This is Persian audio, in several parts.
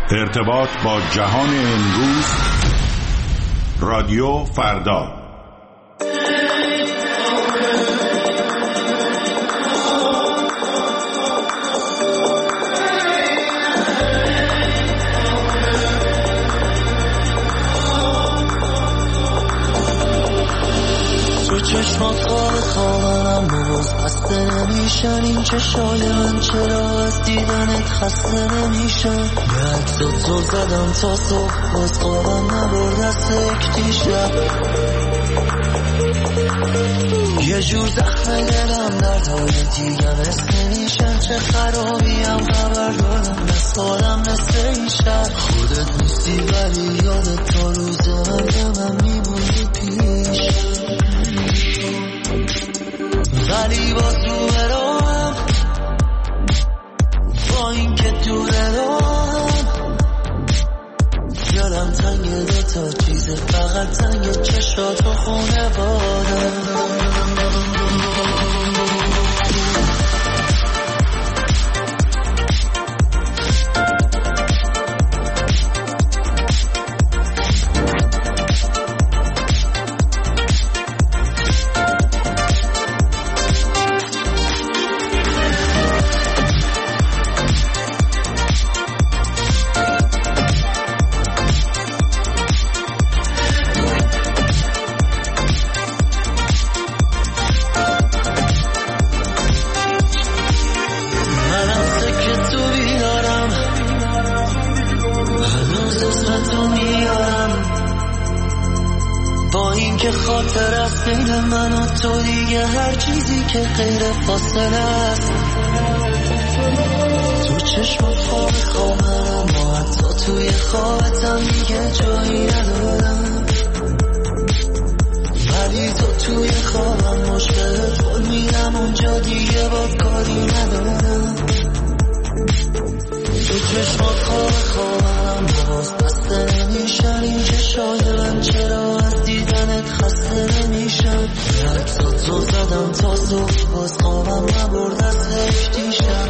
ارتباط با جهان امروز، رادیو فردا. چشمات خوابم باز بسته نمیشن، این چشای من چرا از دیدنت خسته نمیشن. یه عکسات تو زدم تا صبح باز خوابم نبرد از یک دیشب. یه جور زخم دلم دردهای دیگه مثل نمیشن، چه خرابیم خبر دارم از خودم مثل این شهر. خودت نیستی ولی یادت تا روز من میمونی پیشم، ولی باز رو برام با این که دوره دارم. یادم تنگ دوتا چیزه، فقط تنگ چشات و خونه بادم. بین من و تو دیگه هر چیزی که غیر فاصله است. تو چشمات خوابم ما حتی توی خوابتم دیگه جایی ندارم، ولی تو توی خوابم مشکلت بول میرم اونجا دیگه با کاری ندارم. تو چشمات خوابم باز بسته نمیشن، این چشای من چرا از دیدنت خسته نمیشن. عکسات تو زدم تا صبح باز خوابم نبرد از یک دیشب.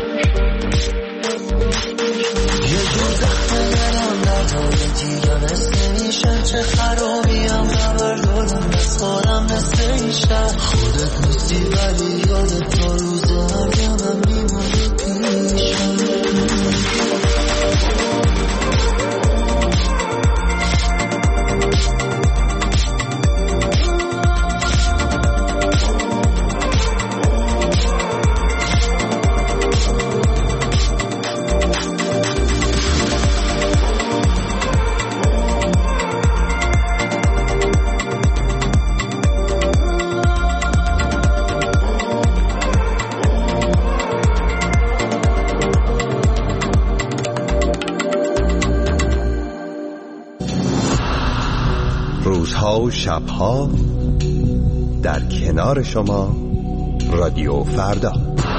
یه جور زخم دلم دردهای دیگه مثل نمیشن، چه خرابیم خبر دارم از خودم مثل این شهر. خودت نیستی ولی یادت تا روز مرگم میمونی پیشم. روزها و شبها در کنار شما، رادیو فردا.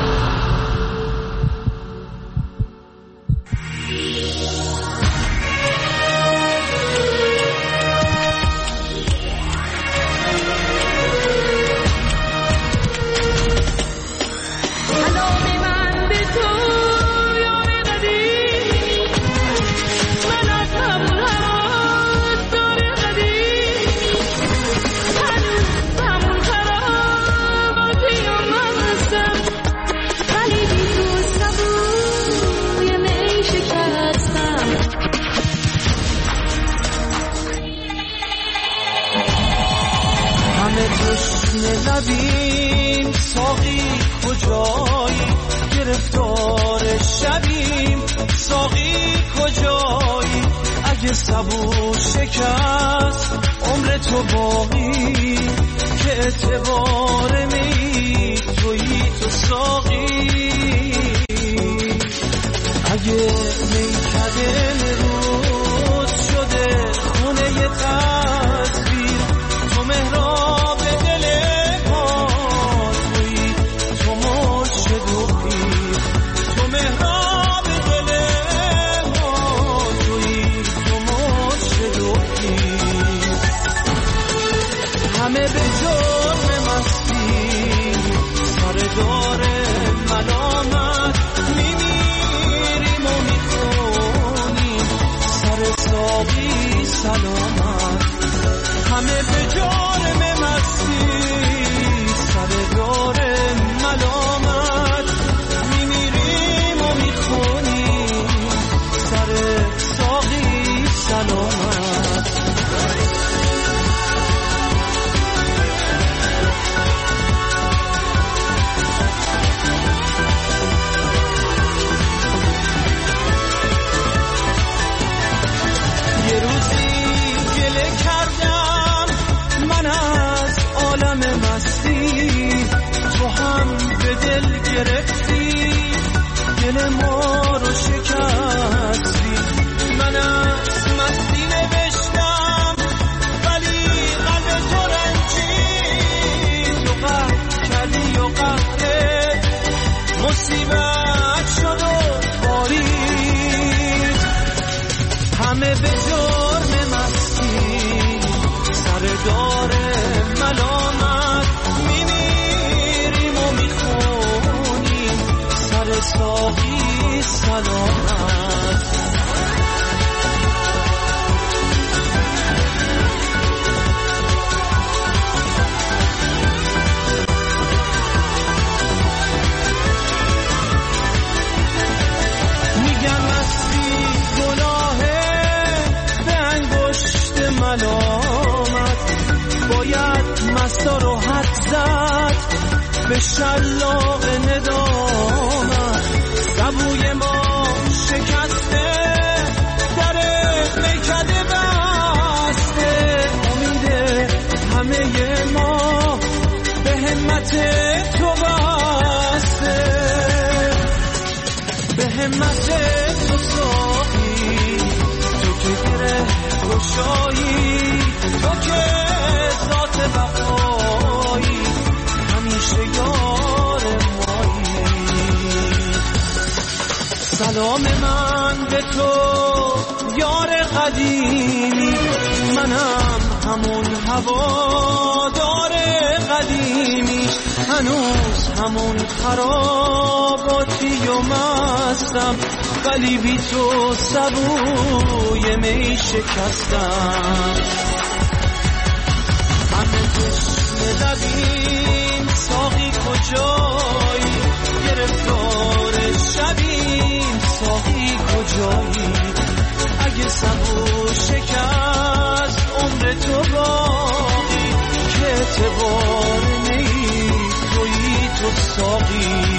لبیم ساقی کجایی، گرفتار شبیم ساقی کجایی. اگه صبور شکست عمر تو باقی، که اعتبار می تویی تو ساقی. اگه میکده مرود شده خونه ی تصویر، تو مهراب دل ما تویی، تو مرشد و پیر. تو مهراب دل ما تویی، تو مرشد و پیر. همه به جرم مستی سر دار ملامت میمیریم و میخونیم. همه به جرم مستی سر داره ملامت میمیریم و میخونیم سر ساقی سلامت. میگن مستی گناهه به انگشت ملامت باید مستا رو حد زد به شلاق ندامت. سبوی ما شکسته در میکده بسته امید همه ما به همت تو بسته به همت تو ساقی تو که گره گشایی تو که ذات بقایی همیشه یار مایی. سلام من به تو یار قدیمی منم همون هوادار قدیمی هنوز همون خراباتی و مستم ولی بی تو سبوی می شکستم. همه تشنه لبیم ساقی کجایی گرفتار شبیم ساقی کجایی اگه سبو شکست عمر تو باقی که اعتبار نیست تویی تو ساقی.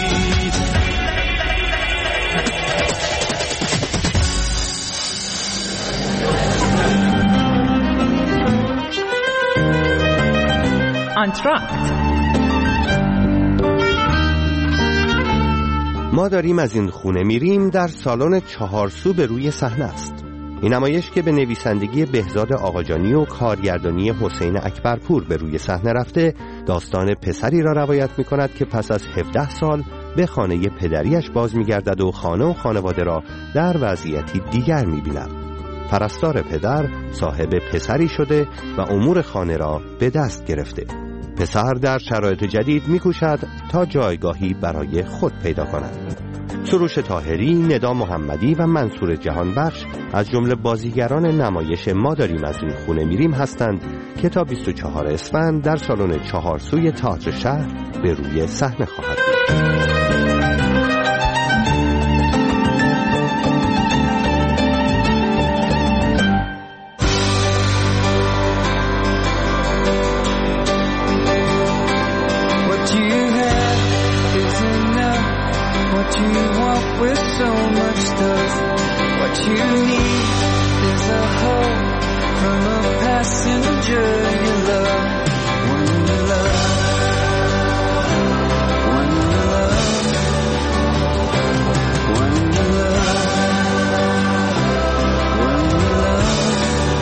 ما داریم از این خونه میریم در سالن 4 سو به روی صحنه است. این نمایش که به نویسندگی بهزاد آقاجانی و کارگردانی حسین اکبرپور به روی صحنه رفته داستان پسری را روایت می کند که پس از 17 سال به خانه پدریش باز می گردد و خانه و خانواده را در وضعیتی دیگر می بیند. پرستار پدر صاحب پسری شده و امور خانه را به دست گرفته. پسر در شرایط جدید می‌کوشد تا جایگاهی برای خود پیدا کند. سروش طاهری، ندا محمدی و منصور جهانبخش از جمله بازیگران نمایش ما داریم از این خونه میریم هستند که تا 24 اسفند در سالن 4 سوی تئاتر شهر به روی صحنه خواهد بود. With so much stuff, what you need is a hug from a passenger you love. One you love, one you love, one you love, one you love.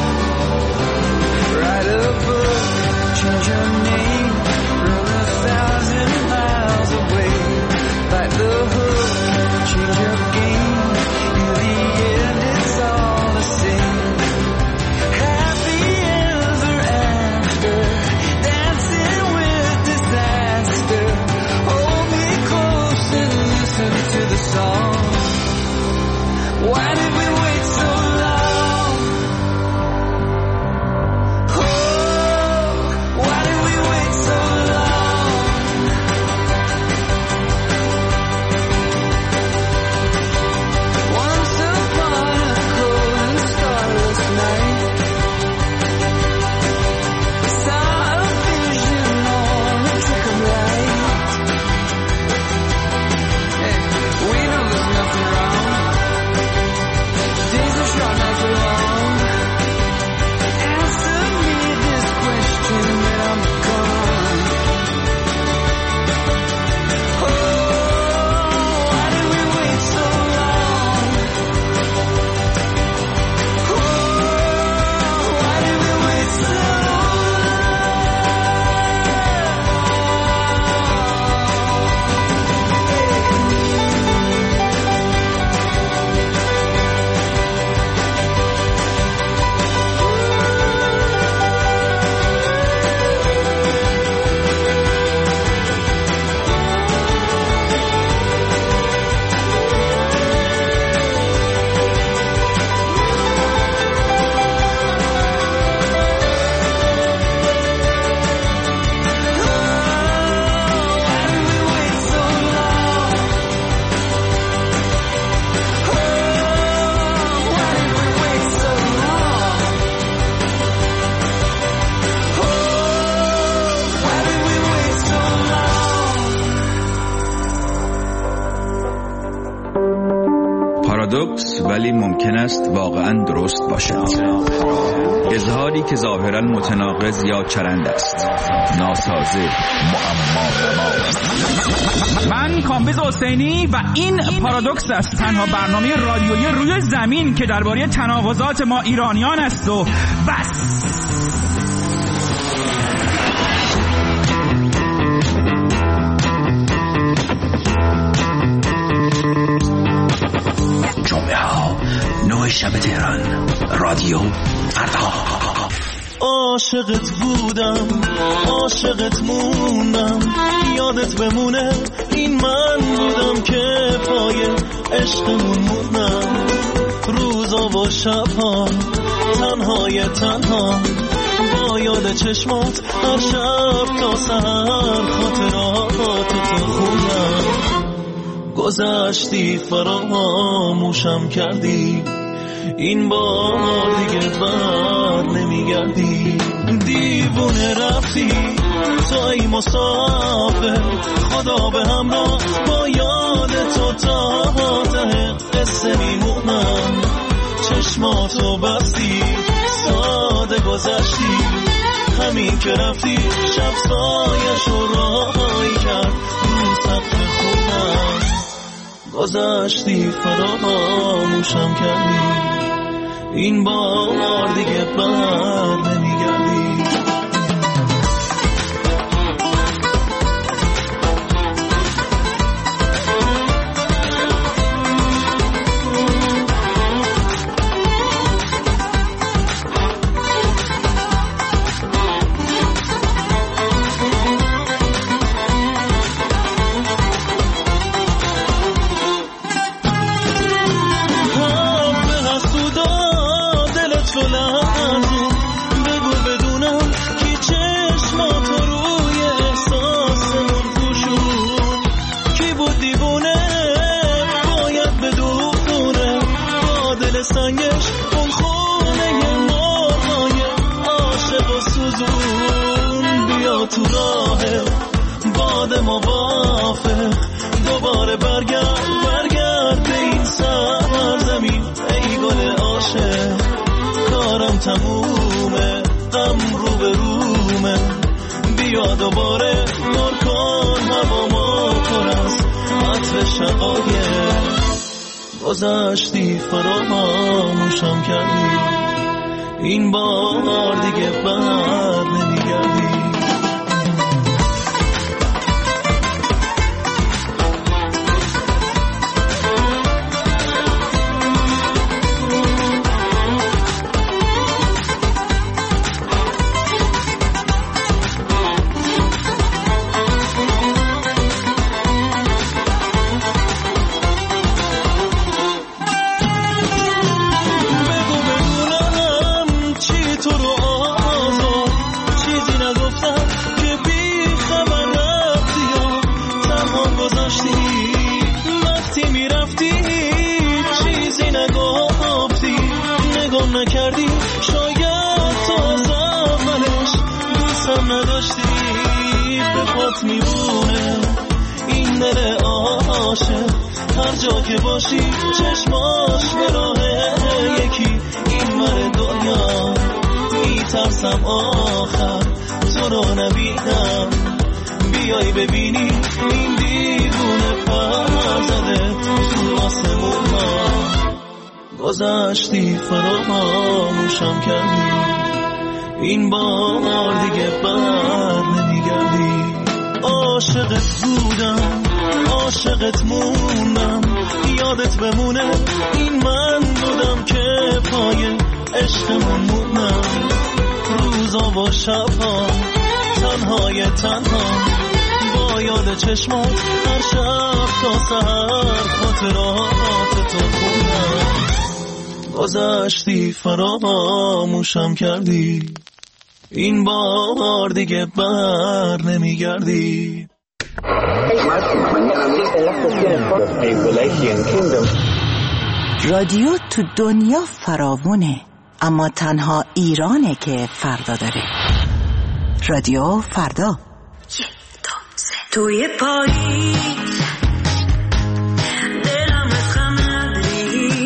Write a book, change your name, run 1,000 miles away, like the hook. Change your game, in the end it's all the same. Happy ever پارادوکس ولی ممکن است واقعا درست باشد. اظهاری که ظاهرا متناقض یا چرند است، ناسازه، معما. من کامبیز حسینی و این پارادوکس است، تنها برنامه رادیویی روی زمین که درباره تناقضات ما ایرانیان است و بس. جمعه ها 9 شب تهران، رادیو فردا. عاشقت بودم، عاشقت موندم، یادت بمونه این من بودم که پای عشقمون موندم. روزا و شبها تنهای تنها با یاد چشمات هر شب تا سحر خاطراتو خوندم. گذشتی فراموشم کردی، این بار دیگه بر نمیگردی. دیوونه رفتی تو ای مسافر، خدا به همراه با یاد تو تا ته قصه میمونم. چشماتو بستی ساده گذشتی، همین که رفتی شب سایشو راهی کرد رو سقف خونم. گذشتی فراموشم کردی، این بار دیگه بر نمیگردی. سنگش اون خونه مرغای عاشق و سوزون. بیا تو راه باد موافق، دوباره برگرد به این سرزمین ای گل عاشق. کارم تمومه، غم رو به رومه، بیا دوباره نور کن هوامو پر از عطر شقایق. گذشتی فراموشم کردی، این بار دیگه بر نمیگردی. نکردی شاید تو از اولش دوستم نداشتی. به پات میبونه این دل عاشق، هر جا که باشی چشماش به راه یکی این ور دنیا. میترسم آخر تو رو نبینم، بیای ببینی این دیوونه پر زده تو آسمون ها. گذشتی فراموشم کردی، این بار دیگه بر نمیگردی. عاشقت بودم، عاشقت موندم، یادت بمونه این من بودم که پای عشقمون موندم. روزا و شبها تنهای تنها با یاد چشمات هر شب تا سحر خاطرات تو خوندم. گذشتی فراموشم کردی، این بار دیگه بر نمیگردی. رادیو تو دنیا فراوونه، اما تنها ایرانه که فردا داره. رادیو فردا. توی پاییز دلم از غم نداری،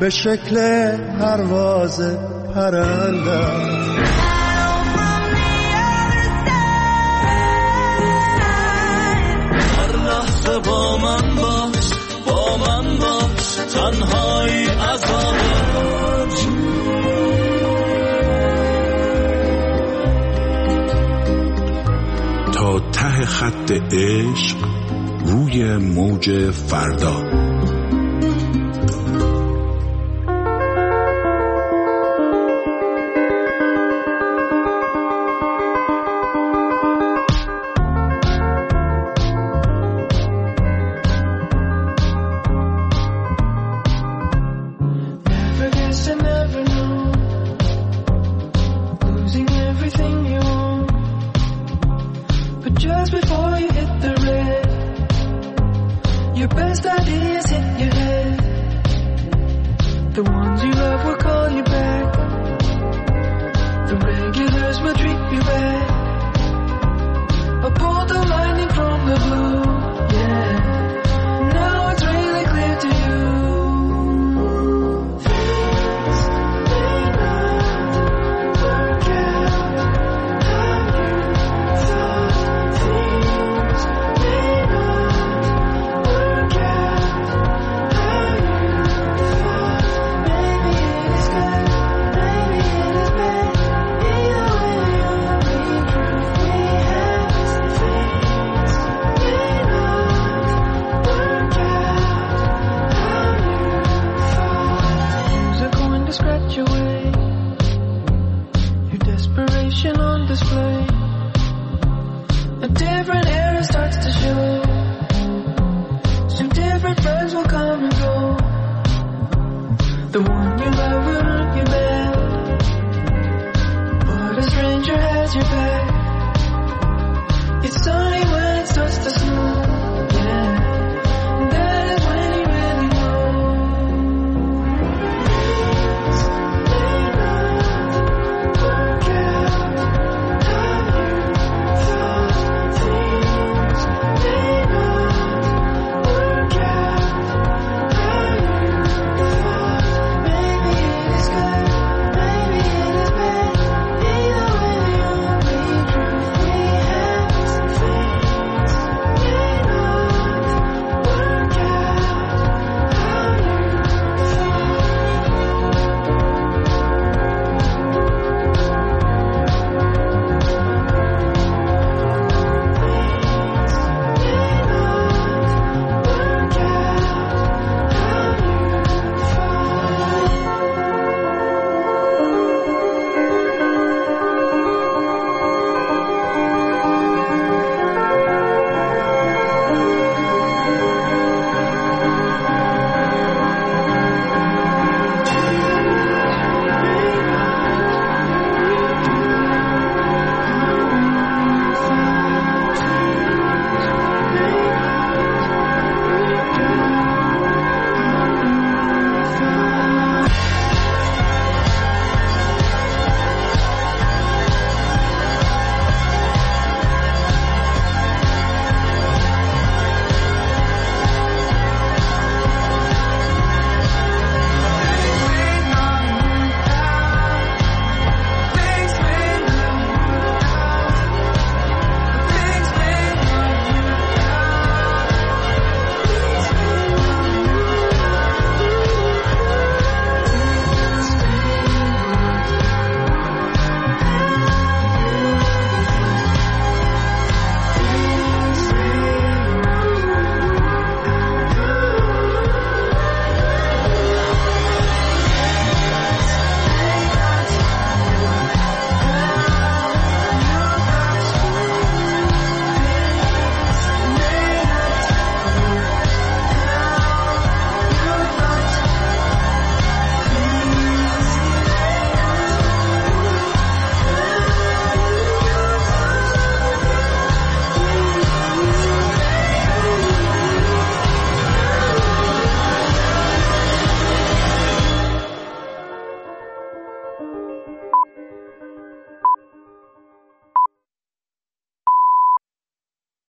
به شکل پرواز پرنده. با من باش تنهایی عذابت. تا ته خط عشق روی موج فردا. The one you love will hurt you bad, but a stranger has your back.